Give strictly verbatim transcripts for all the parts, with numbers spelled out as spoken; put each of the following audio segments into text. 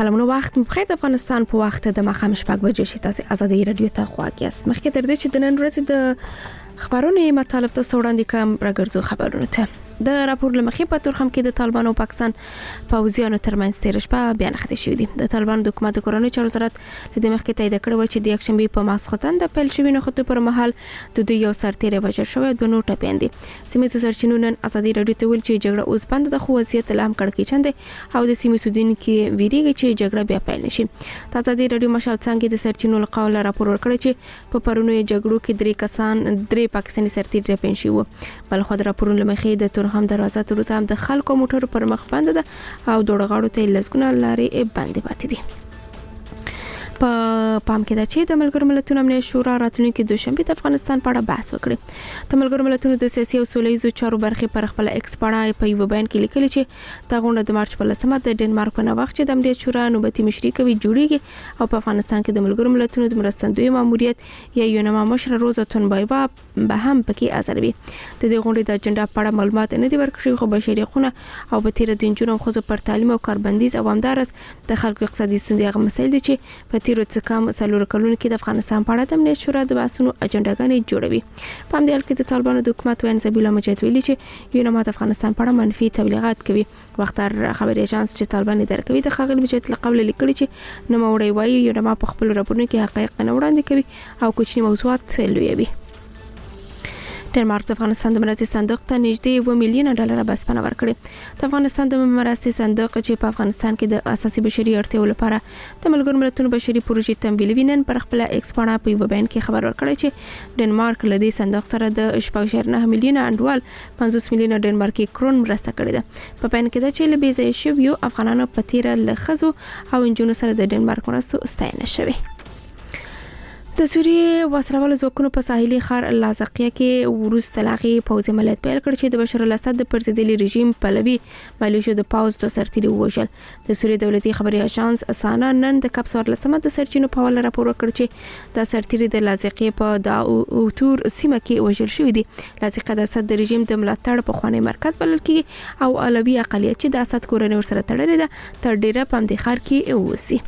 سلامونه وخت مو بخیر. د افغانستان په وخت د ماښام شپږ بجې شي تاسو آزادي رادیو ته خواږه یاست. مخکې تر دې چې د نن ورځې د خبرونو مطالب تاسو وړاندې کوم راګرځو خبرونه ته. د راپور لمخې په تورخم کې د طالبانو او پاکستان پوځیانو ترمنځ تیر شپه بیان خته شوې دي. د طالبانو د حکومت کورونو چارو وزارت د مخکې تایید کړو چې د یکشنبه په ماسختن د پیل شوی نه خطو پر مهال د دوی یو سرتیری وژل شوی د نو ټپیان دي. سیمې سرچینو نن آزادي رادیو ته ویل چې جګړه اوس بند د خو وضعیت لام کړکې چنده او د سیمې سودین کې ویریږي چې جګړه بیا پیل نشي. آزادي رادیو مشال څنګه د سرچینو لقول راپور ورکړی چې په پرونی جګړو کې درې کسان درې پاکستاني سرتیری ټپین شوی. بل خو د راپورونو لمخې د تورخم دروازه تر اوسه هم د خلکو موټر پر مخ بند ده او دوړ غاړو ته لسګونه لارې بندې پاتې دي. په پام کې ده چې د ملګرو ملتونو امنیت شورا راتلونکي دوشنبه د افغانستان په اړه بحث وکړي. د ملګرو ملتونو د سیاسي او سولهییزو چارو برخې پر خپل ایکس پاڼه په یو بیان کې لیکلي چې دا غونډه د مارچ په لسمه د ډنمارک په نوښت چې د امنیت شورا نوبتي مشري کوي جوړیږي او په افغانستان کې د ملګرو ملتونو د مرستندوی ماموریت یا یونما مشر روزا تونبایوا به هم پکې حاضر وي. د دې غونډې د اجنډا په اړه معلومات نه دي ورکړي خو بشري حقوقونه او په تیر د جنونو خو پر تعلیم او کاربندیز او همدارس د خلکو اقتصادي ستونزې هغه مسایل دي چې په تیر څه کم څلور کلونو کې د افغانستان په اړه د امنیت شورا د بحثونو اجنډاګانې جوړوي. په همدې حال کې د طالبانو د حکومت وین زبیلا مجاهد ویلي چې یونما د افغانستان په اړه منفي تبلیغات کوي. وختار خبري اژانس چې طالبان اداره کوي د خغل مجاهد لقب لیکلي چې نوموړی وایي یونما په خپل راپورونو کې حقایق نه وړاندې کوي او کوچني موضوعات لویوي. ډنمارک د افغانستان د مرستې صندوق ته نږدې و میلیون ډالر بسپنه ورکړي. د افغانستان د مرستې صندوق چې په افغانستان کې د اساسي بشري اړتیاوو لپاره د ملګرو ملتونو بشري پروژې تمویل وینن پر خپل ایکس پاڼه په یو بیان کې خبر ورکړی چې ډنمارک له دې صندوق سره د شپږ شر نه میلیون انډوال پنځوس میلیون ډنمارکي کرون مرسته کړې ده. په بیان کې دا چې له بيځای شویو افغانانو په تیر له خزو او انجونو سره د ډنمارک مرستو ستاینه شوې. د سوریې وسلوال ځواکونو په ساحلي ښار لازقیه کې وروسته لاغي پوځي عملیات پیل کړ چې د بشار الاسد د پرزیدلي رژیم پلوي مالیشو د پاوز دوه سرتیري وژل. د سوریې دولتي خبري اژانس اسانا نن د کپسور لسمه د سرچینو په حواله راپور ورکړ چې د سرتیري د لازقیه په د اوتور سیمه کې وژل شوی دی. لازقیه د اسد د رژیم د ملاتړ په خوانی مرکز بلل کیږي او علوي اقلیت چې د اسد کورنۍ ورسره تړلې ده تر ډیره پم د خار کې اوسي.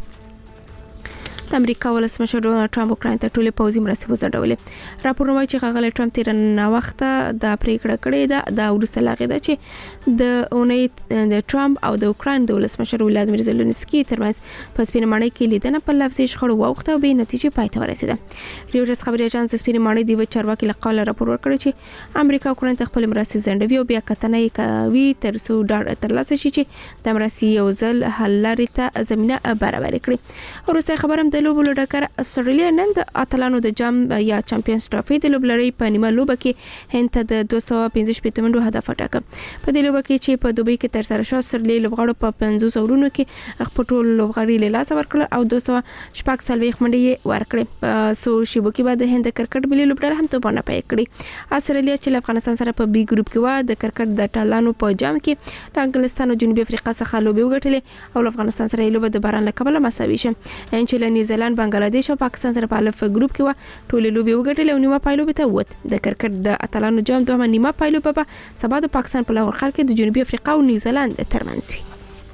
د امریکا ولسمشر ډونالد ټرمپ اوکراین ته ټولې پوځي مرستې وځړولې. راپورونه وايي چې ښاغلی ټرمپ تیر نه وخت د پریکړه کړې ده د وروسته لاغې ده چې د اونۍ د ټرمپ او د اوکراین د ولسمشر ولادیمیر زيلنسکي ترمنځ په سپینه ماڼۍ کې لیدنه په لفظي شخړو واوښته او به نتیجې پای ته ورسېده. ریوټرز خبري اژانس سپینه ماڼۍ دی و چارواکي لقاله راپور ورکړی چې امریکا اوکراین ته خپل مرستې زندوي او بیا کتنه کوي تر څو ډاډ ترلاسه شي چې د مرستې یو ځل حل لري ته زمينه برابر کړي. ورسته خبرم د لوبو ډګر استرالیا نن د اتلانو د جام یا چمپیونز ټرافي د لوبلړۍ په نیمه لوبه کې هند ته د دوه سوه پنځه شپږ منډو هدف وټاکه. په دې لوبه کې چې په دوبۍ کې تر سره شو استرالیا لوبغاړو په پنځوس اورونو کې خپل ټول لوبغاړي له لاس ورکړل او دوه سوه شپږ څلوېښت منډې ورکړې. په سو شیبو کې بعد هند د کرکټ ملي لوبډله هم توپانه پای کړی. استرالیا چې له افغانستان سره په بي ګروپ کې و د کرکټ د ټالانو په جام کې د انګلستان او جنوبي افریقا څخه لوبي وګټلې او افغانستان سره لوبه د باران له کبله مساوي شوه. ان چې له نیوزیلند بنگلاديش او پاکستان سره په الف ګروپ کې و ټول لوبي وګټل او نیمه پایلو به ته ووت. د کرکټ د اتلانو جام دوه نیمه پایلو به سبا د پاکستان په لاور خل کې د جنوبي افریقا او نیوزیلند ترمنځ وي.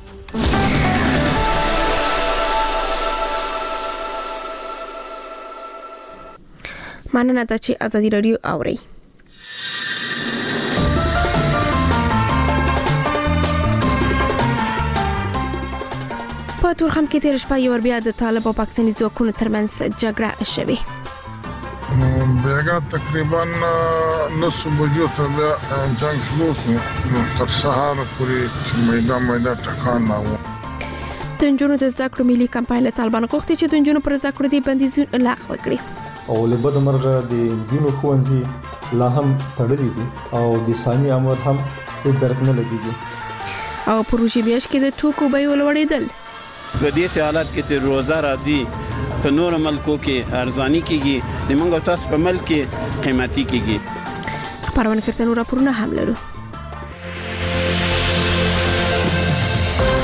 مننه دا چې آزادي رادیو اوري. په تورخم کې تیر شپه یو بیا د طالب او پاکستاني ځواکونو ترمنځ جګړه شوه. بیاګه تقریبا نصف بجو ته جنگ شروع شو تر سهار پورې میدان میدان ټکان نه و. د جنونو د ذکر ملي کمپاین له طالبان غوښتي چې د جنونو پر ذکر دی بندیزونه لغوه کړي او له بده مرغه د جنونو خوانزي لا هم تړلې دي او د ثاني امر هم هیڅ درک نه لګيږي او پروژې بیاش کې د توکو بیې ولوړېدل. په دې حالت کې چې روزه راځي په نور ملکو کې ارزاني کیږي د منګو تاسو په ملک کې قیمتي کیږي. خبرونه کړتنو راپورونه هم لرو.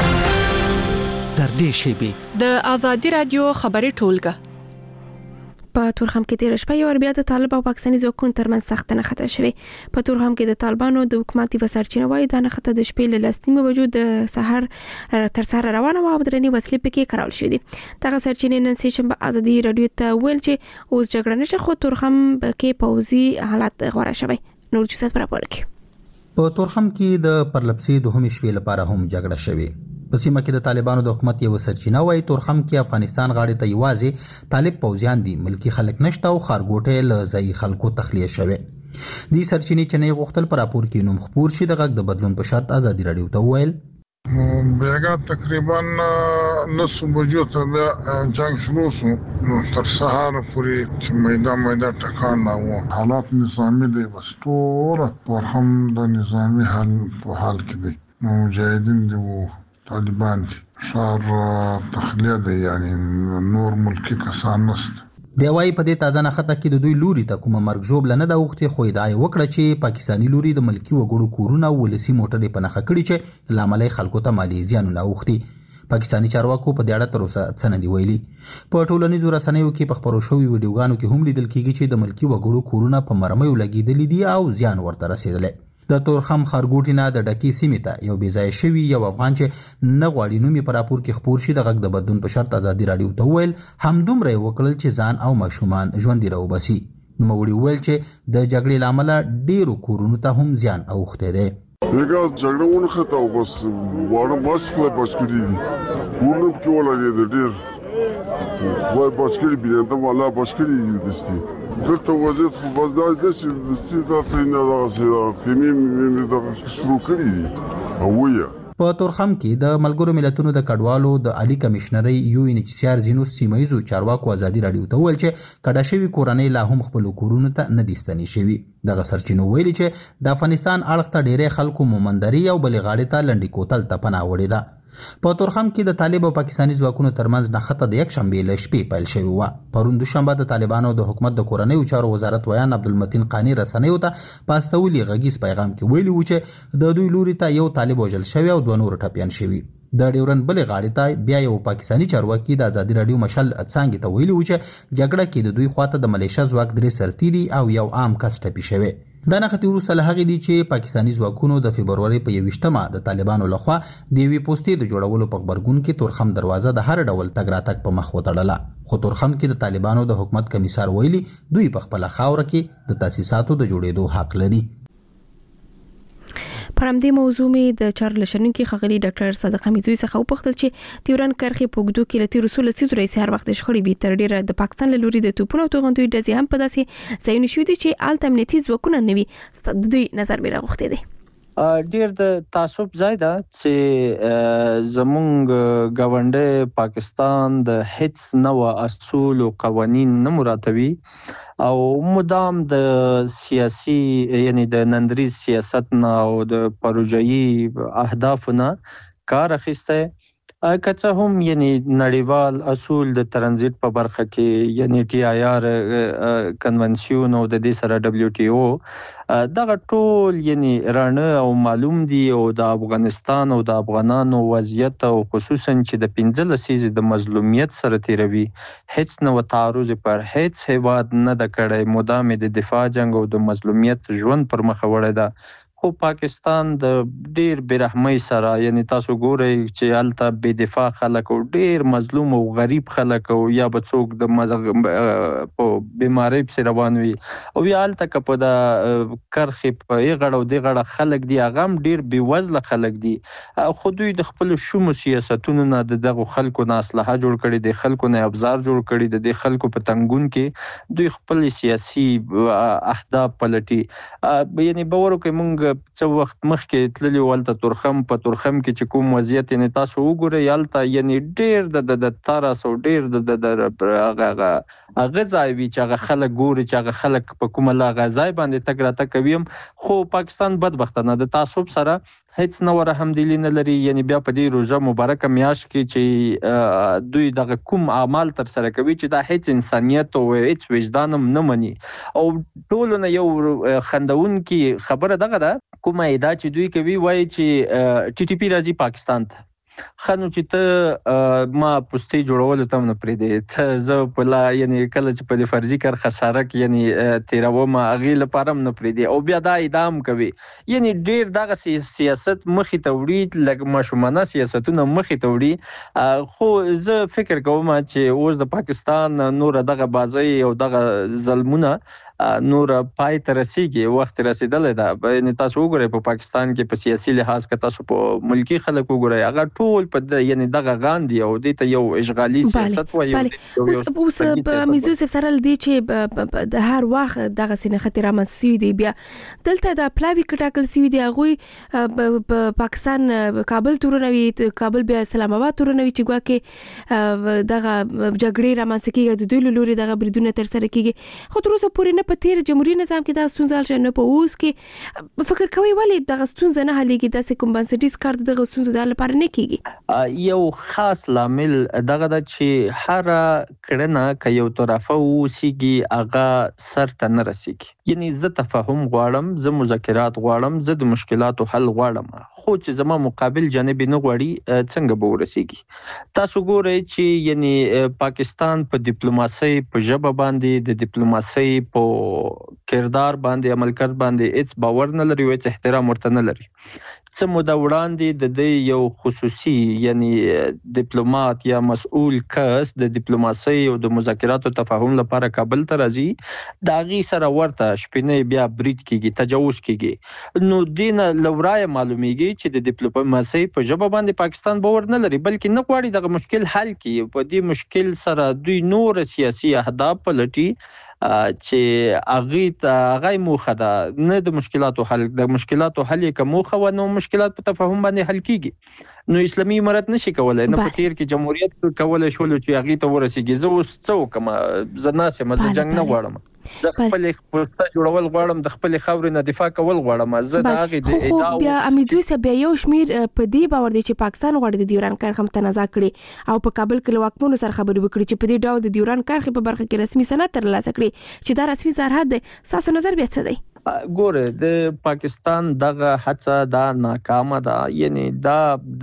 تر دې شی به د آزادي رادیو خبري ټولګه په تورخم کې تیر شپه یو بیا د طالب او پاکستاني ځواکونو ترمنځ سخت نښته شوې. په تورخم کې د طالبانو د حکومتي وسرچینه وایي دا نښته د شپې له لسنیمه بجو د سحر تر سره روانه و او درنې وسلې پکې کارول شوې دي. دغه سرچینې نن سه شنبه ازادي رادیو ته ویل چې اوس جګړه نشه خو تورخم کې پوځي حالت غوړه شوی. نور جوسات پر راپور کې په تورخم کې د پرلپسې دوهمې شپې لپاره هم جګړه شوې. په سیمه کې د طالبانو د حکومت یو سرچینه وایي تورخم کې افغانستان غاړې ته یوازې طالب پوځیان دي، ملکی خلک نشته او خارګوټه له ځای خلکو تخلیه شوه. دې سرچینې چې نه غوښتل پر راپور کې نوم خبر شي د غږ د بدلون په شرط ازادي رادیو ته ویل بیګا تقریبا نص بجو ته بیا جنگ شروع شو نو تر سهار پورې چې میدان میدان ټکان نه و. حالات نظامی دی بس ټول تورخم د نظامی حال په حال کې دی. مجاهدین دی وو طالبان دي شهر تخلیه دی یعنی نور ملکی کسان نشته. دی وايي په دې تازه نخته کې د دوی لوري ته کومه مرګ جوړ لنه د وخت خو ادعای وکړه چې پاکستانی لوري د ملکی وګړو کورونه ولسی موټر په نخښه کړی چې لامل خلکو ته مالی زیانونه اوختي. پاکستانی چارواکو په دې اړه تر اوسه څه نه دی ویلي. په ټولنیزو رسنیو کې په خبرو شوی ویډیوګانو کې هم لیدل کیږي چې د ملکی وګړو کورونه په مرمیو لګیدلې دي او زیان ورته رسیدلی. د تورخم خارګوټی نه د ډکی سیمې ته یو بیځای شوی یو افغان چې نه غواړي نومي پر راپور کې خبر شي د غږ د بدلون په شرط ازادي رادیو ته ویل همدومره وکړل چې ځان او ماشومان ژوند راوباسي. نو موږ ویل چې د جګړې لامل ډیرو کورونو ته هم زیان اوخته دی. لکه جګړه ونښته او بس واړه بس خو بس کړی دي ورنه کې ولګي ډیر خو بس کړی بیا ته والا بس کړی دستی دلته وضعیت خو بس دا چې دستی دا څنګه دا چې خیمې مې دا شروع کړی دي او ویا. په تورخم کې د ملګرو ملتونو د کډوالو د عالی کمشنري یو ان ایچ سی آر زینو سیمایزو چارواکو ازادي رادیو ته ویل چې کډه شوی کورنۍ لا هم خپل کورونه ته نه دي ستنې شوی. دغه سرچینو ویلي چې د افغانستان اړخ ته ډېرې خلکو مومندري او بلې غاړې ته لنډي کوتل ته پناه وړې ده. په تورخم کې د طالب او پاکستاني ځواکونو ترمنځ نښته د یک شنبې له شپې پیل شوې وه. پرون دوشنبه د طالبانو د حکومت د کورنیو چارو وزارت ویان عبدالمتین قانی رسنیو ته په استولي غږیز پیغام کې ویلي و چې د دوی لوري ته یو طالب وژل شوی او دوه نور ټپیان شوي. د ډیورن بلې غاړې ته بیا یو پاکستاني چارواکي د ازادي رادیو مشل څنګه ته ویلي و چې جګړه کې د دوی خواته د ملیشیا ځواک درې سرتیري او یو عام کس ټپي شوی. دا نښتې وروسته له هغې دي چې پاکستاني ځواکونو د فبرورۍ په یویشتمه د طالبانو لخوا د یوې پوستې د جوړولو په غبرګون کې تورخم دروازه د هر ډول تګ راتګ په مخ وتړله. خو تورخم کې د طالبانو د حکومت کمیسار ویلي دوی په خپله خاوره کې د تاسیساتو د جوړېدو حق لري. پر همدې موضوع مې د چارلشنونکي خغلی ډاکټر صادق حمیدزوی څخه وپوښتل چې تیورن کرخي پوګدو کې لتی رسول لسیدو رئیس هر وخت شخړې به تر ډیره د پاکستان له لوري د توپونو او توغندوی ډزې هم په داسې ځایونه شوي دي چې آلت امنیتي ځواکونه نه وي. د دوی نظر به راغوښتي دي. ډیر د تعصب ځای ده چې زمونږ ګاونډي پاکستان د هیڅ نو اصول او قوانین نه مراتبي او مدام د سیاسي یعنی د نندري سیاست نه او د پروژایي اهداف نه کار اخیسته. کچه هم یعنی نړیوال اصول د ترانزیت په برخه کې یعنی ټي آی آر کنونسیون او د دې سره دبليو ټي او دغه ټول یعنی رانه او معلوم دي او د افغانستان او د افغانانو وضعیت او خصوصا چې د پنځه لسیزې د مظلومیت سره تیروي هیڅ نو تعرض پر هیڅ هیواد نه د کړي مدام د دفاع جنگ او د مظلومیت ژوند پر مخ وړي ده. خو پاکستان د ډیر برحمۍ سره یعنی تاسو ګورئ چې الته بے دفاع خلک او ډیر مظلوم او غریب خلک او یا بڅوک د په بیماری په روان وي او یا الته کپ د کرخي په غړو دی غړه خلک دی اغم ډیر بي وزله خلک دی. خو دوی د خپل شوم سیاستونو نه دغه خلکو نه اصلاح جوړ کړي دي خلکو نه ابزار جوړ کړي دي خلکو په تنګون کې دوی خپل سیاسي اهداف پلټي. یعنی باور کوي مونږ څو وخت مخکې تللی ولته تورخم په تورخم کې چې کوم وضعیت نه تاسو وګورئ یالته یعنی ډیر د د تارس او ډیر د د هغه غځای وی چې هغه خلک ګوري چې هغه خلک په کومه لا غځای باندې تګ راته کوي. خو پاکستان بدبختانه د تعصب سره هیڅ نو رحمدلی نه لري. یعنی بیا په دې روزه مبارکه میاش کې چې دوی دغه کوم اعمال تر سره کوي چې دا هیڅ انسانیت او هیڅ وجدان نه مني او ټول نه یو خندون کې خبره دغه ده کومه ادا چې دوی کوي وایي چې ټي ټي پی راځي پاکستان ته خنو چې ته ما پوسټي جوړول ته نه پرې دی ته زه په لا یعنی کله چې په فرضي کار خساره کې یعنی تیروم اغه لپاره نه پرې دی او بیا دا ادام کوي یعنی ډیر دغه سیاست مخې ته وړي لکه مشمنه سیاستونه مخې ته وړي خو زه فکر کوم چې اوس د پاکستان نور دغه بازي او دغه ظلمونه نور پای ته رسیږي وخت رسیدلې ده یعنی تاسو وګورئ په پاکستان کې په سیاسي لحاظ کې تاسو په ملکی خلک وګورئ هغه ټول په یعنی دغه غاندي او د ته یو اشغالي سیاست وایي اوس اوس په میزوسف سره دی چې د هر وخت دغه سینه خطر رامنځته دی بیا دلته د پلاوی کټاکل سی دی هغه په پاکستان کابل تورنوي کابل بیا اسلام آباد تورنوي چې ګواکې دغه جګړې رامنځته کیږي د دوی لوري دغه بریدونه تر سره کیږي خو تر اوسه پورې نه په تیر جمهوریت نظام کې دا ستونزه شنه په اوس کې فکر کوي ولی دغه ستونزه نه حلېږي د کوم بنسټیز کار دغه ستونزه د لپاره نه کیږي یو خاص لامل دغه د چې هر کړنه ک یو طرفه وسیږي هغه سر ته نه رسیږي یعنی زه تفاهم غواړم زه مذاکرات غواړم زه د مشکلاتو حل غواړم خو چې زما مقابل جانب نه غواړي څنګه به ورسیږي تاسو ګورئ چې یعنی پاکستان په ډیپلوماسي په ژبه باندې د ډیپلوماسي په کردار باندې عمل کړ باندې هیڅ باور نه لري او هیڅ احترام ورته نه لري څه موده وړاندې د دې یو خصوصي یعنی ډیپلوماټ یا مسؤل کس د ډیپلوماسي او د مذاکراتو تفاهم لپاره کابل ته راځي دا غي سره ورته شپنه بیا برید کیږي تجاوز کیږي نو دینه لورای معلومیږي چې د ډیپلوماسي په ژبه باندې پاکستان باور نه لري بلکې نه غواړي دغه مشکل حل کړي په دې مشکل سره دوی نور سیاسي اهداف پلټي چې اغه ته غي موخه ده نه د مشکلاتو حل د مشکلاتو حل کوم موخه و نو مشکلات په تفاهم باندې حل کیږي نو اسلامي امارت نشي کولای نه په تیر کې جمهوریت کولای شول چې اغه ته ورسیږي زه اوس څو کوم زناسه مزه جنگ نه غواړم زه خپل پوسټه جوړول غواړم د خپل خاورې نه دفاع کول غواړم زه د هغه د ادعا بیا امیدوي سه بیا یو شمیر په دې باور دي چې پاکستان غواړي د ډیوران کرښه هم تنازع کړي او په کابل کې واکمنو سره خبرې وکړي چې په دې ډول د ډیوران کرښه په برخه کې رسمي سند ترلاسه کړي چې دا رسمي سرحد دی تاسو نظر بیا څه دی ګوره د پاکستان دغه هڅه دا ناکامه ده یعنی دا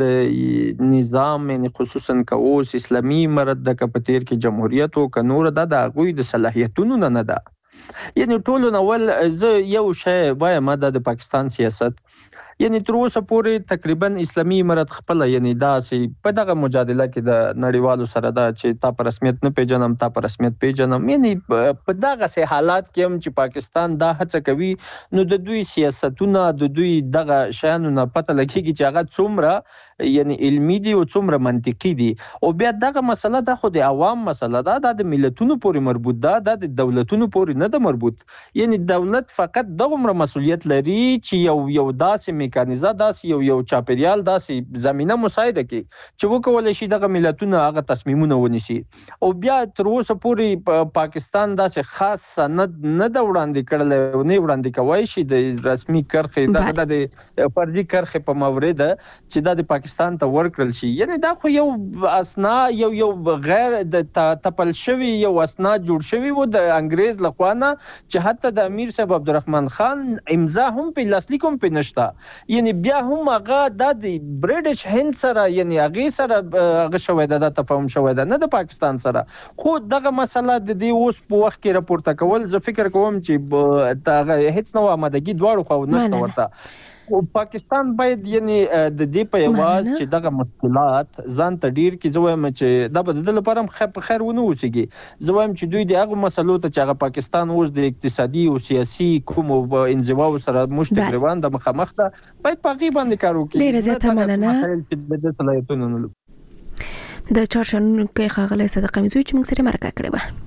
د نظام یعنی خصوصا کوس اسلامي امارت د کپتیر کې جمهوریت او کنور د غوی د صلاحیتونو نه ده یعنی ټولو نول زه یو شی وایم د پاکستان سیاست یعنی تر اوسه پورې تقریبا اسلامي امارت خپل یعنی داسې په دغه مجادله کې د نړیوالو سره دا چې تا په رسمیت نه پیژنم تا په رسمیت پیژنم یعنی په دغه سه حالات کې هم چې پاکستان دا هڅه کوي نو د دوی سیاستونه د دوی دغه شانو نه پته لګیږي چې هغه څومره یعنی علمي دي او څومره منطقي دي او بیا دغه مسله د خو د عوام مسله ده د ملتونو پورې مربوط ده د دولتونو پورې نه ده مربوط یعنی دولت فقط دغه مسؤلیت لري چې یو یو داسې میکانیزه داسې یو یو چاپیریال داسې زمينه مساعده کوي چې وکولای شي دغه ملتونه هغه تصمیمونه ونیسي او بیا تر اوسه پورې پاکستان داسې خاص سند نه د وړاندې کړل او نه وړاندې کوي شي د رسمي کرخې د د فرضي کرخې په مورید چې د پاکستان ته ورکړل شي یعنی دا خو یو اسنا یو یو غیر د تپل شوی یو اسنا جوړ شوی و د انګريز لخوانه چې حتی د امیر صاحب عبدالرحمن خان امضا هم په لاسلیک هم په نشتا یعنی بیا هم هغه د برټش هند سره یعنی هغه سره هغه شوی د تفاهم شوی د نه د پاکستان سره خو دغه مسله د دې اوس په وخت کې راپورته کول زه فکر کوم چې دا هیڅ نو آمادګي دواړو خو نشته ورته او پاکستان باید یعنی د دې په یواز چې دغه مشکلات ځان ته ډیر کې زویم چې د بدل لپاره خیر خیر ونه وسیږي زویم چې دوی دغه مسلو ته چې پاکستان اوس د اقتصادي او سیاسي کوم انزوا سره مشت روان د مخامخ ده باید په غي باندې کار وکړي ډیر زیاته مننه د صلاحیتونو د چارشن کې خغله صدقه میزوي چې موږ سره مرکه کړې و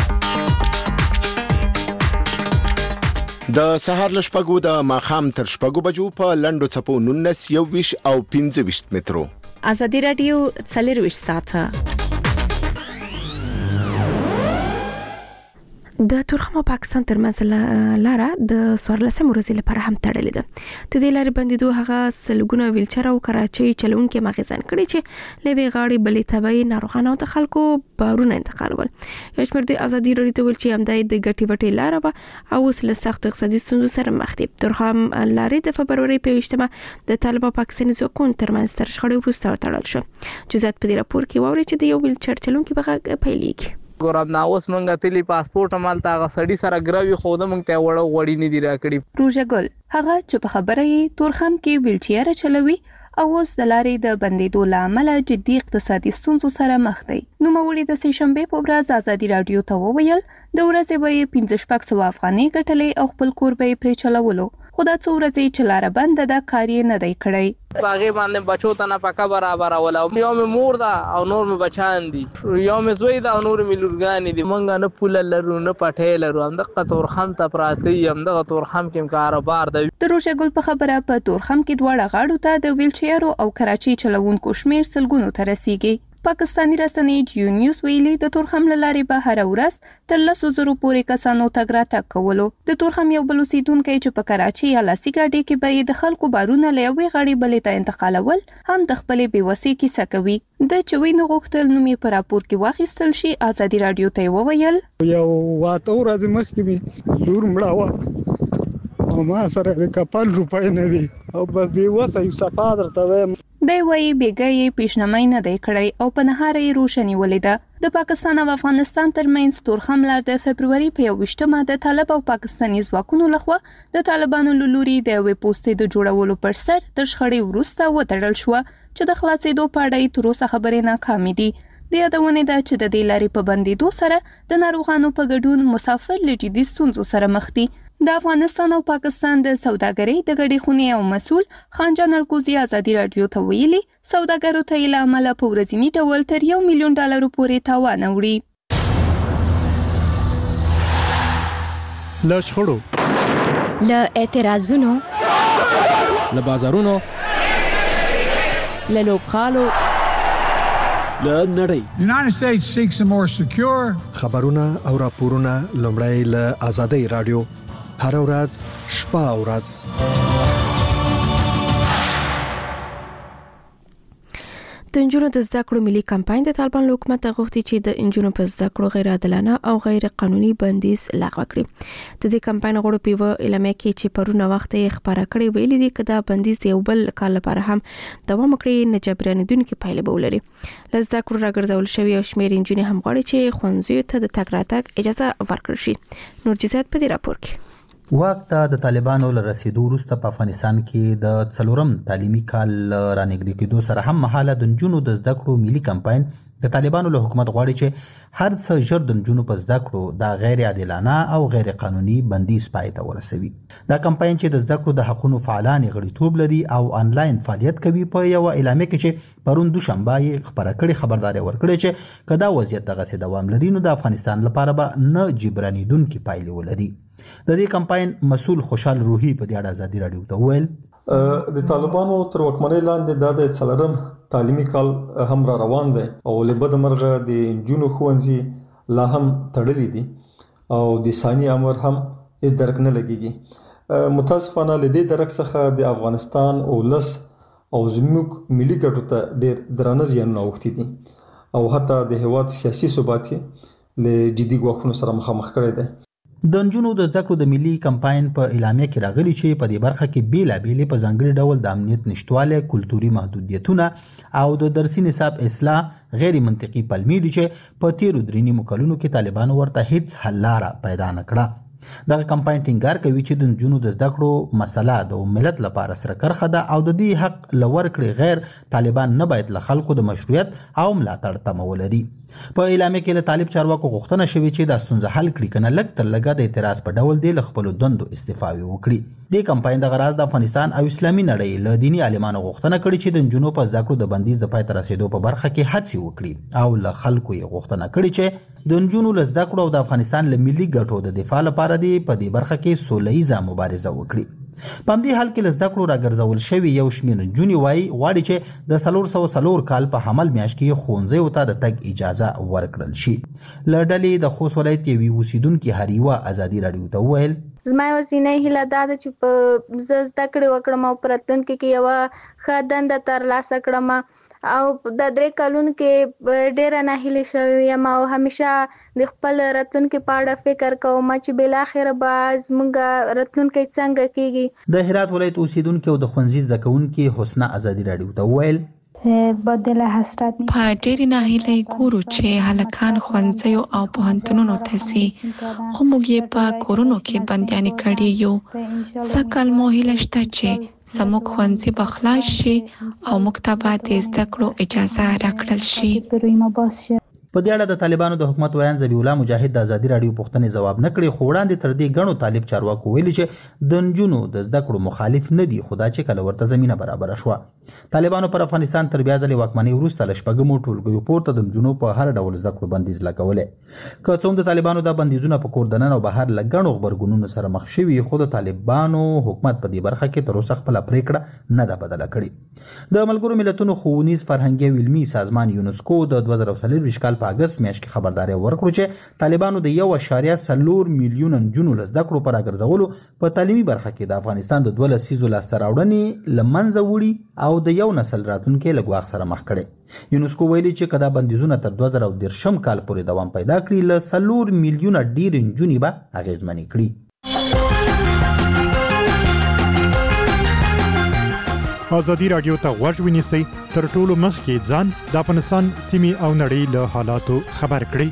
د سهار لشپګو د ماخام تر شپګو بجو په لندو چپو نونس یو ویش او پنځه ویش مترو ازادي رادیو څلور ویش ساته د ترخم او پاکستان ترمنځ لاره د څوارلسمې ورځې لپاره هم تړلې ده. د دې لارې بندیدو هغه سلګونه ویلچر او کراچۍ چلونکي مغزن کړي چې لوي غاړي بلې تبعي ناروغانو او خلکو بارونه انتقالول. یو شمېر د ازادي راډیو ته ویل چې همدای د ګټي وټي لاره به او وسله سخت اقتصادي ستونزو سره مخ دي. ترخم لارې د فبروري په یشتمه د طالب او پاکستاني ځواکونو ترمنځ تر شخړې وروسته تړل شو. جزئیات په دې راپور کې واوري چې د یو ویلچر چلونکي بغه پیلېږي. ګورم نو اوس مونږه تلی پاسپورت عمل تا غسړی سره ګراوي خو د مونږ ته وړو وړی نه دی راکړي. روژه ګل هغه چې په خبره یې تورخم کې ویلچیر چلوي او اوس د لارې د بندیدو لامل جدي اقتصادي ستونزو سره مخ دی. نو موري د سې شنبه په ورځ ازادي رادیو ته وویل د ورځې به پنځه شپږ سوه افغانۍ ګټلې او خپل کور به پرې چلولو. خو دا څو ورځې چې لاره بنده ده کار یې نه دی کړی. باغې باندې بچو ته نه پکا برابر ولا یو مې مور ده او نور مې بچان دي، یو مې زوی ده او نور مې لورګان دي. مونږ نه پوله لرو نه پټې لرو، هم د تورخم ته پراته یم د تورخم کې کاروبار دی. د روژه ګل په خبره په تورخم کې دواړه غاړو ته د ویلچیرو او کراچۍ چلوونکو شمیر سلګونو ته رسیږي. پاکستانی رسنۍ ډیو نیوز ویلي د تورخم لارې به هر ورځ تر لسو زرو پورې کسانو تګ راتګ کولو. د تورخم یو بل اوسیدونکی چې په کراچۍ یا لاسي ګاډي کې به د خلکو بارونه له یوې غاړې بلې ته انتقالول هم د خپلې بېوسۍ کیسه کوي. د چوي نه غوښتل نوم یې په راپور کې واخیستل شي. ازادي رادیو ته وویل یو واته ورځ مخکې مې لور مړه وه او ما سره د کپل روپۍ نه وي او بس بېوسه یو صفا درته وایم. دی وایي بېګا یې پیشنمای نه دی کړی او په نهاره یې روښنې ولیده. د پاکستان او افغانستان ترمنځ تورخم لار د فبروري په یوویشتمه د طالب او پاکستاني ځواکونو لخوا د طالبانو له لوري د یوې پوستې د جوړولو پر سر تر شخړې وروسته وتړل شوه چې د خلاصېدو په اړه یې تر اوسه خبرې ناکامې دي. د یادونې ده چې د دې لارې په بندېدو سره د ناروغانو په ګډون مسافر له جدي ستونزو سره مخ دي. د افغانستان او پاکستان د سوداګرۍ د ګډې خونې او مسؤل خانجان الکوزي ازادي رادیو ته ویلي سوداګرو ته یې له امله په ورځني ډول تر یو میلیون ډالرو پورې تاوان اوړي. له شخړو، له اعتراضونو، له بازارونو، له لوبغالو، له نړۍ United States seeks a more secure خبرونه او راپورونه لومړی له ازادي رادیو هر ورځ شپه او ورځ. د انجونو د زده کړو ملي کمپاین د طالبان له حکومت غوښتي چې د انجونو په زده کړو غیر عادلانه او غیر قانوني بندیز لغوه کړي. د دې کمپاین غړو په اعلامیه کې چې پرونه وخت یې خبره کړې ویلي دي چې دا بندیز یو بل کال لپاره هم دوام کړي نه جبرانیدونکو پایله به ولري. له زده کړو راګرځول شوی او شمیر انجونې هم غواړي چې ښوونځیو ته د تګ راتګ اجازه ورکړل شي. نور جزئیات په دې راپور کې. واک ته د طالبانو له رسیدو وروسته په افغانستان کې د څلورم تعلیمي کال رانږدې کېدو سره هم مهاله د نجونو د زده کړو ملي کمپاین د طالبانو له حکومت غواړي چې هر څه ژر د نجونو په زده کړو د غیر عادلانه او غیر قانوني بندیز پای ته ورسوي. دا کمپاین چې د زده کړو د حقونو فعالان غړیتوب لري او انلاین فعالیت کوي په یو اعلامیه کې چې پرون دوشنبه یې خبره کړې خبرداري ورکړې چې کدا وضعیت دغه دوام لري نو د افغانستان لپاره به نه جبرانیدونکو پایلې ولري. د دې کمپاین مسؤل خوشحال روحي په دې اړه ازادي رادیو ته وویل د طالبانو تر واکمنۍ لاندې د څلورم تعلیمي کال هم را روان دی او له بد مرغه د جنونو ښوونځي لا هم تړلي دي او د ثاني امر هم هیڅ درک نه لګيږي. متاسفانه له دې درک څخه د افغانستان او لس او زموږ ملي ګټو ته ډېر درانه زیانونه اوښتي دي او حتی د هیواد سیاسي ثبات له جدي ګواښونو سره مخامخ کړی دی. د نجونو د زده کړو د ملي کمپاین په اعلامیه کې راغلي چې په دې برخه کې بیلابېلې په ځانګړي ډول د امنیت نشټوالی، کلتوري محدودیتونه او د درسي نصاب اصلاح غیر منطقي پلمې دي چې په تیرو درې نیمو کلونو کې طالبانو ورته هیڅ حل لاره پیدا نه کړه. دغه کمپاین ټینګار کوي چې د نجونو د زده کړو مسله د ملت لپاره سره کرخه ده او د دې حق لور کړي غیر طالبان نه باید له خلکو د مشروعیت او ملاتړ تمه ولري. په اعلامیه کې له طالب چارواکو غوښتنه شوې چې د ستونزه حل کړي کنه لږ تر لږه د اعتراض په ډول دی له خپل دندو استعفا وکړي. د کمپاین د غراض د افغانستان او اسلامي نړۍ له دینی عالمانو غوښتنه کړې چې د نجونو په زده کړو د بندیز د پای ته رسیدو په برخه کې هڅې وکړي او له خلکو یې غوښتنه کړې چې د نجونو له زده کړو او د افغانستان له ملي ګټو د دفاع لپاره دی په دې برخه کې سوله ییزه مبارزه وکړي. په همدې حال کې له زده کړو راګرځول شوي یو شمېر نجونې وایي غواړي چې د څلور سوه څلور کال په حمل میاشت کې ښوونځیو ته د تګ اجازه ورکړل شي. له ډلې د خوست ولایت یوې اوسیدونکې هریوه ازادي راډیو ته وویل زما یوازینۍ هیله دا ده چې په زه زده کړې وکړم او په راتلونکي کې یوه ښه دنده ترلاسه کړم او د درې کلونو کې ډېره ناهیلې شوې یم او همیشه د خپل راتلونکي په اړه فکر کوم چې بالاخره به زموږ راتلونکی څنګه کیږي. د هرات ولایت اوسیدونکې او د ښوونځي زده کوونکې حسنه ازادي راډیو ته وویل په ډېرې ناهیلۍ ګورو چې هلکان ښوونځیو او پوهنتونونو ته ځي خو موږ یې په کورونو کې بندیانې کړي یو. سږ کال مو هیله شته چې زموږ ښوونځي به خلاص شي او موږ ته به د زده کړو اجازه راکړل شي. په دې اړه د طالبانو د حکومت ویان ذبیح الله مجاهد د ازادي راډیو پوښتنې ځواب نه کړي، خو وړاندې تر دې ګڼو طالب چارواکو ویلي چې د نجونو د زده کړو مخالف نه دي، خو دا چې کله ورته زمینه برابره شوه. طالبانو پر افغانستان تر بیا ځلې واکمنۍ وروسته له شپږمو ټولګیو پورته د نجونو په هر ډول زده کړو بندیز لګولی. که څه هم د طالبانو دا بندیزونه په کور دننه او بهر له ګڼو غبرګونونو سره مخ شوي، خو د طالبانو حکومت په دې برخه کې تر اوسه خپله پرېکړه نه ده بدله کړې. د ملګرو ملتونو ښوونیز فرهنګي او علمي سازمان یونسکو د دوه زره څلرویشت کال په اګست میاشت کې خبرداری ورکړو چې طالبانو د یو اعشاریه څلور میلیونه نجونو له زده کړو په راګرځولو په تعلیمي برخه کې د افغانستان د دوه لسیزو لاسته راوړنې له منځه وړي او د یو نسل راتلونکی له ګواښ سره مخ کړي. یونسکو ویلي چې که دا بندیزونه تر دوه زره دېرشم کال پورې دوام پیدا کړي، له څلور میلیونه ډېرې نجونې به اغېزمنې کړي. ازادي راډیو ته غوږ ونیسئ، تر ټولو مخکې ځان د افغانستان سیمې او نړۍ له حالاتو خبر کړئ.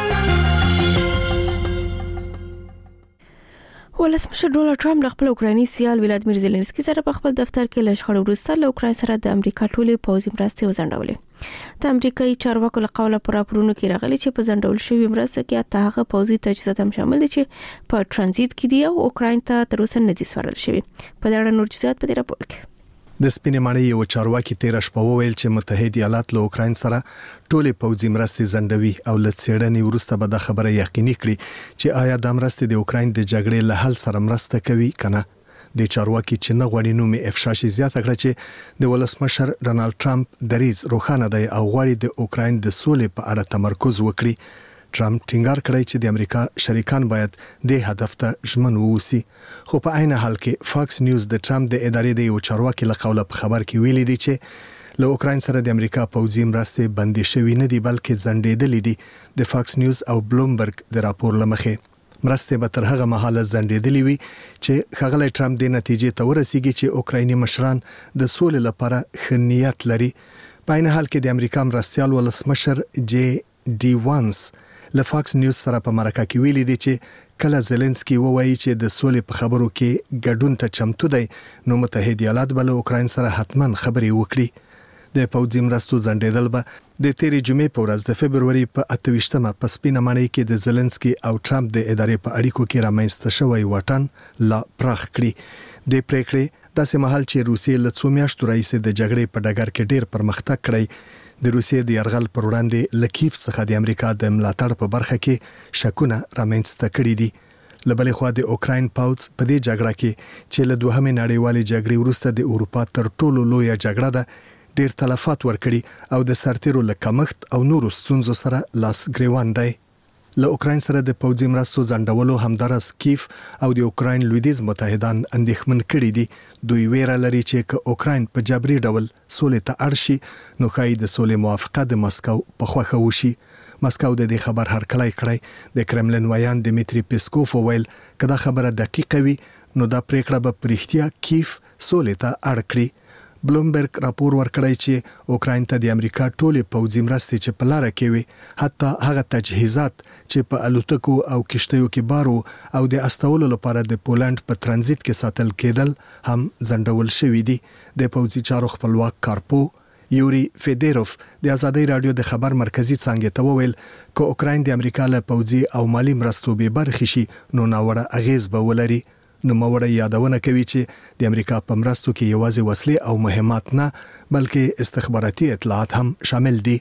ولسمشر ډونالډ ټرمپ له خپل اوکرایني سیال ولادیمیر زيلنسکي سره په خپل دفتر کې له شخړې وروسته له اوکراین سره د امریکا ټولې پوځي مرستې وځنډولې. د امریکایي چارواکو له قوله پر راپورونو کې راغلي چې په ځنډول شوې مرسته کې اته هغه پوځي تجهیزات هم شامل دي چې په ترانزیت کې دي او اوکراین ته تر اوسه نه دي سپارل شوي. په دې اړه نور جزئیات په دې راپور کې. د سپینې ماڼۍ یو چارواکي تیر شپه وویل چې متحده ایالات له اوکراین سره ټولې پوځي مرستې ځنډوي او له څېړنې وروسته به دا خبره یقیني کړي چې آیا د مرستې د اوکراین د جګړې له حل سره مرسته کوي کنه. د چارواکي چې نه غوړي نومي افشا شي زیاته کړه چې د ولسمشر ډونالډ ټرمپ دریځ روښانه دی او غواړي د اوکراین د سولې په اړه تمرکز وکړي. ټرمپ ټینګار کړی چې د امریکا شریکان باید د هدف ته ژمن ووسی، خو په عین حال کې فاکس نیوز د ټرمپ د ادارې د یو چارواکي له قوله په خبر کې ویلي دی چې له اوکراین سره د امریکا پوځي مرستې بندي شوې نه دي بلکې ځنډېدلې دي. د فاکس نیوز او بلومبرګ د راپور لمخې مرستې به تر هغه مهاله ځنډېدلې وي چې ښاغلی ټرمپ د نتیجې ته ورسیږي چې اوکرایني مشران د سولې لپاره ښه نیت لري. په عین حال کې د امریکا مرستیال ولسمشر جی ډي وانس له فاکس نیوز سره په مرکه کې ویلي دی چې کله زيلنسکي ووایي چې د سولې په خبرو کې ګډون ته چمتو دی، نو متحده ایالات به له اوکراین سره حتما خبرې وکړي. د پوځي مرستو ځنډېدل به د تیرې جمعې په ورځ د فبروري په اته ویشتمه په سپینه ماڼۍ کې د زيلنسکي او ټرمپ د ادارې په اړیکو کې رامنځته شوی واټن لا پراخ کړي. د پریکړې داسې مهال چې روسیې له څو میاشتو راهیسې د جګړې په ډګر کې ډېر پرمختګ کړی، د روسیې د یرغل پر وړاندې لکیف څخه د امریکا د ملاتړ په برخه کې شکونه رامنځته کړي دي. له بلې خوا د اوکراین پوځ په دې جګړه کې چې له دوهمې نړیوالې جګړې وروسته د اروپا تر ټولو لویه جګړه ده ډېر تلفات ورکړي او د سرتیرو له کمښت او نورو ستونزو سره لاس ګریوان دی. له اوکراین سره د پوځي مرستو ځنډولو همدارس کیف او د اوکراین لویدیځ متحدان اندېښمن کړي دي. دوی ویره لري چې که اوکراین په جبري ډول سولې ته اړ شي نو ښایي د سولې موافقه د مسکو په خوښه وشي. مسکو د دې خبر هرکلی کړی. د کرملن ویان دمیتری پیسکوف وویل که دا خبره دقیقه وي نو دا پریکړه به په رښتیا کیف سولې ته اړ کړي. بلومبرګ راپور ورکړی چې اوکراین ته د امریکا ټولې پوځي مرستې چې په لاره کې وي، حتی هغه تجهیزات چې په الوتکو او کشتیو کې بارو او د استولو لپاره د پولند په ترانزیت کې ساتل کېدل هم ځنډول شوي دي. د پوځي چارو خپلواک کارپو یوري فیدروف د ازادي رادیو د خبر مرکزی څنګه ته وویل که اوکراین د امریکا له پوځي او مالی مرستو به برخې شي نو ناوړه اغیز به ولري. نو موړه یادونه کوي چې د امریکا په مرستو کې یوازې وسلې او مهمات نه بلکې استخباراتي اطلاعات هم شامل دي.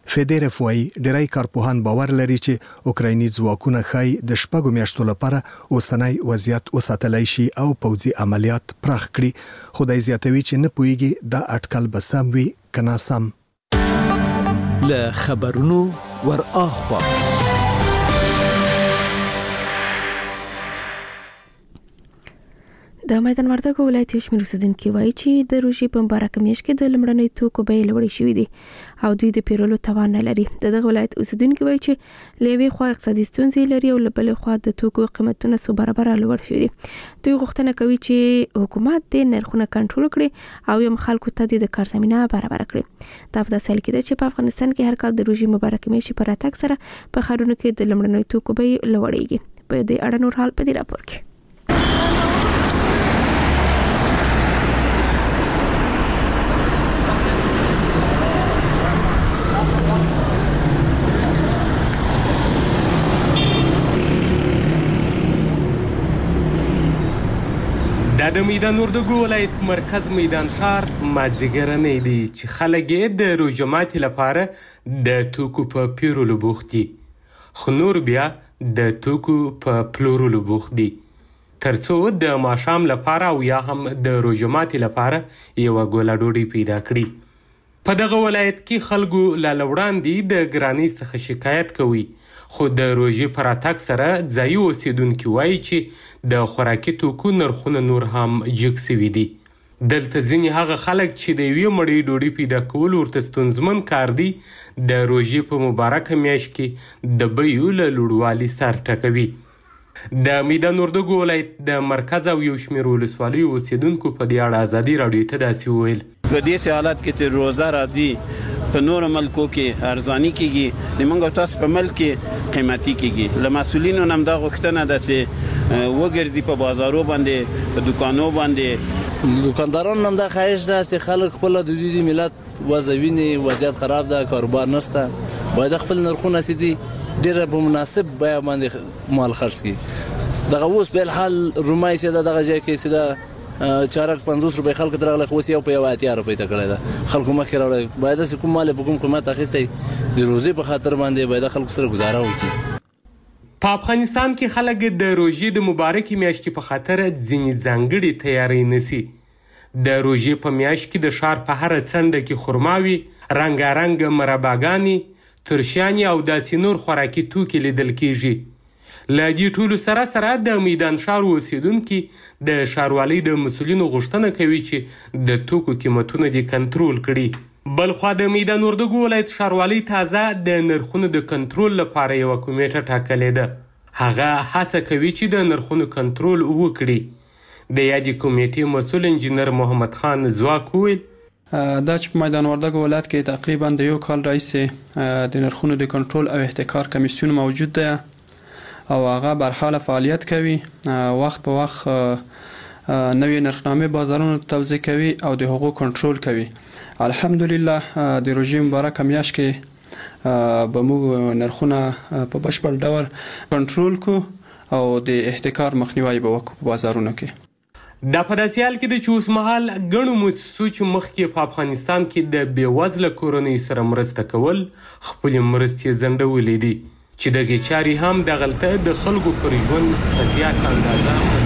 فدرف وايي ډیری کارپوهان باور لري چې اوکرایني ځواکونه خای د شپږو میاشتو لپاره اوسنۍ وضعیت وساتلای شي او پوځي عملیات پراخ کړي. خدای زیاتوي چې نه پويږي دا اټکل به سم وي کنا سم. له خبرونو ور اخوا د میدان وردګو ولایت یو شمېر اوسیدونکي وایي چې د روژې په مبارکه میاشت کې د لومړنیو توکو بیې لوړې شوې دي او دوی د پیرلو توان نه لري. د دغه ولایت اوسیدونکي وایي چې له یوې خوا اقتصادي ستونزې لري او له بلې خوا د توکو قیمتونه څو برابره لوړ شوي دي. دوی غوښتنه کوي چې حکومت د نرخونه کنټرول کړي او یم خلکو ته د کار زمینه برابر کړي. دا په داسې حال کې ده چې په افغانستان کې هر کال د روژې مبارکه میاشت په راتګ سره په ښارونو کې د لومړنیو توکو بیې لوړېږي. په دې اړه نور حال په دې راپور کې. د میدان وردګو ولایت مرکز میدان ښار مازیګرنی دی چې خلک یې د روژې ماتي لپاره د توکو په پیرلو بوخت دي، خو نور بیا د توکو په پلورلو بوخت دي ترڅو د ماښام لپاره او یا هم د روژې ماتي لپاره یوه ګوله ډوډۍ پیدا کړي. په دغه ولایت کې خلکو لا له وړاندې د ګرانۍ څخه شکایت کوي، خو د روژې په راتګ سره ځایي اوسیدونکي وایي چې د خوراکي توکو نرخونه نور هم جګ سوي دي. دلته ځینې هغه خلک چې د یوې مړۍ ډوډۍ پیدا کول ورته ستونزمن کار دی د روژې په مبارکه میاشت کې د بیو له لوړوالي سر ټکوي. د میدان وردګو ولایت د مرکز او یو شمېر ولسوالیو اوسیدونکو په دې اړه ازادي راډیو ته داسې وویل: په دې حالت کې چې روزه راځي په نورو ملکو کې ارزاني کېږي، د موږ تاسو په ملک کې قیمتي کېږي. له مسؤلینو هم دا غوښتنه ده چې وګرځي په بازارو باندې، په دکانو باندې. دکاندارانو هم دا خواهش ده چې خلک خپل د دوی د ملت وضع ویني، وضعیت خراب ده، کاروبار نشته، باید خپل نرخونه سیدي ډېر په مناسب بیه باندې مال خرڅ کړي. دغه اوس په الحال رومای سي دغه ځای کې سیده چارک پنځوس روپۍ خلکو ته راغلی، خو اوس یو په یو اتیا روپۍ ته کړی ده. خلکو مخکې راوړی باید داسې کوم مال په کوم قیمت اخیستی د روزې په خاطر باندې باید خلکو سره ګزاره وکړي. په افغانستان کې خلک د روژې د مبارکې میاشتې په خاطر ځینې ځانګړې تیاری نیسي. د روژې په میاشت کې د ښار په هره څنډه کې خرماوي، رنګارنګ مرباګانې، ترشیانې او داسې نور خوراکي توکي لیدل کیږي. له دې ټولو سره سره د میدان ښار اوسیدونکي د ښاروالۍ د مسؤلینو غوښتنه کوي چې د توکو قیمتونه دې کنټرول کړي. بلخوا د میدان وردګو ولایت ښاروالۍ تازه د نرخونو د کنټرول لپاره یوه کمیټه ټاکلې ده. هغه هڅه کوي چې د نرخونو کنټرول وکړي. د یادې کمیټې مسؤل انجینر محمد خان ځواک وویل: دا چې په میدان وردګو ولایت کې تقریبا د یو کال راهیسې د نرخونو د کنټرول او احتکار کمیسیون موجود ده او هغه برحاله فعالیت کوي. وخت په وخت نوې نرخنامې بازارونو ته توزیع کوي او د هغو کنټرول کوي. الحمدلله د روژې مبارکه میاشت کې به موږ نرخونه په بشپړ ډول کنټرول کو او د احتکار مخنیوی به وکړو په بازارونو کې. دا په داسې حال کې ده چې اوسمهال ګڼو موسسو چې مخکې په افغانستان کې د بېوزله کورنیو سره مرسته کول خپلې مرستې ځنډولې دي، چې دغې چارې هم دغلته د خلکو پر ژوند په زیاته اندازه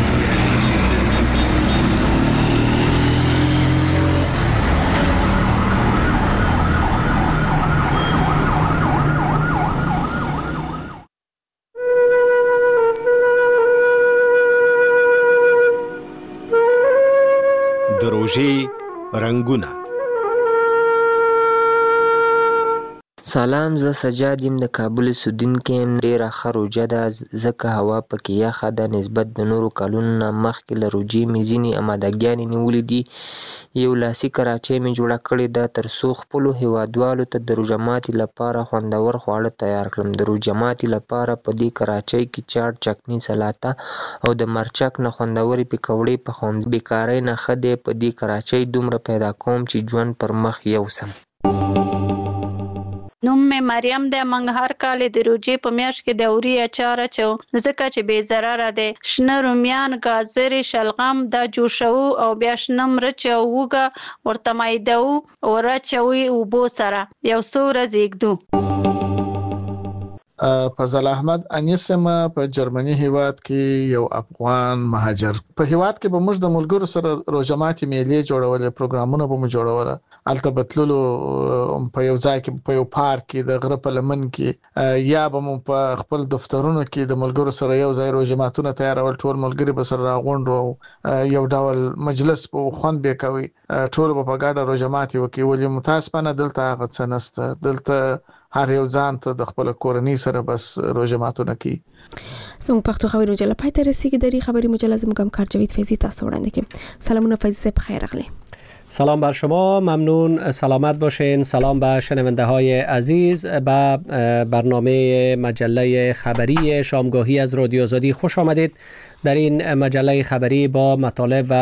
د روژې رنګونه. سلام، زه سجاد یم د کابل اوسیدونکی یم. ډېره ښه روژه ده ځکه هوا پکې یخه ده. نسبت د نورو کلونو نه مخکې له روژې مې ځینې امادګیانې نیولې دي. یو لاسي کراچۍ مې جوړه کړې ده تر څو خپلو هیوادوالو ته د روژه ماتي لپاره خوندور خواړه تیار کړم. د روژه ماتي لپاره په دې کراچۍ کې چاټ، چکني، سلاته او د مرچک نه خوندورې پکوړې پخوم. بیکارۍ نه ښه دی په دې کراچۍ دومره پیدا کوم چې ژوند پر مخ یوسم. نوم نوم مریم ده. موږ هر کال د روجې په میاشت کې د اوري اچار اچو ځکه چې بې ضرره دی. شنه رومیان، ګازرې، شلغم دا جوشوو او بیا شنه مرچ او هوږه ورته مایدوو او راچوي اوبو سره یو څو ورځې ږدو. فضل احمد انیسم په جرمني هیواد کې یو افغان مهاجر. په هیواد کې به موږ د ملګرو سره روزماتي میلې جوړولې، پروګرامونه به مو جوړول، الته بتللو په یو ځای کې په یو پارک کې د غره په لمن کې، یا به مو په خپل دفترونو کې د ملګرو سره یو ځای روزماتونه تیارول، ټول ملګري به سره راغونډو، یو ډول مجلس په خوند به کوي، ټول به په ګډه روزماتي وکړي. ولې متاسفانه دلته هغه څه نشته. دلته هر یو ځان ته د خپل کورنۍ سره بس روزماتونه کوي. زموږ پښتو خبري مجله پای ته رسیدي. دری خبری مجله زموږ همکار جاوید فیضی تاسو وړاندې کوي. سلامونه فیضی صاحب، خیر راغلی. سلام بر شما، ممنون، سلامت باشین. سلام به شنونده های عزیز. به برنامه مجله خبری شامگاهی از رادیو آزادی خوش آمدید. در این مجله خبری با مطالب و